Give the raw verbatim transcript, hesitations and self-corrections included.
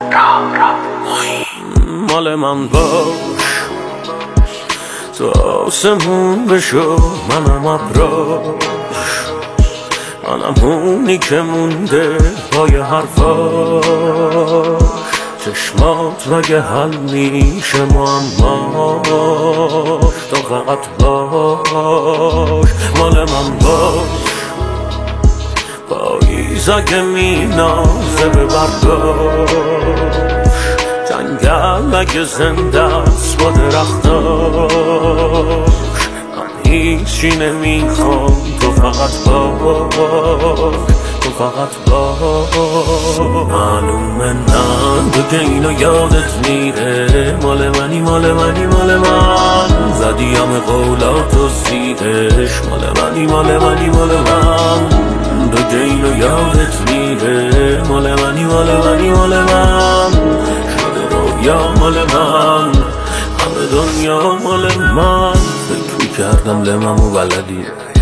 مال من باش تو آسمون بشو، منم ابراش، منم اونی که مونده پای حرفاش. چشمات مگه حل میشه معماش، تو فقط باش. مال من باش پاییز اگه مینازه به برداش، جنگل اگه زنده است با درختاش. من هیچی نمیخوام، تو فقط باش، تو فقط باش. معلومه نه دیگه اینو یادت میره، مال منی مال منی مال من. زدی همه قولاتو زیرش، مال منی مال منی مال من. دیگه اینو یادت میره، مال منی مال منی مال من. شده رویا مال من، همه دنیا مال من. فکر میکردم لممو بلدی،